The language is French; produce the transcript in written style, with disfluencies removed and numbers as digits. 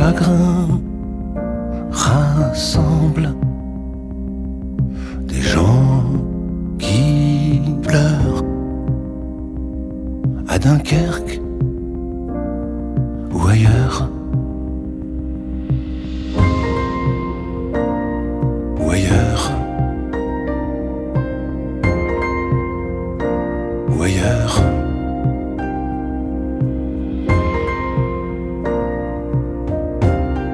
chagrin rassemble des gens qui pleurent à Dunkerque ou ailleurs. Ou ailleurs. Ou ailleurs.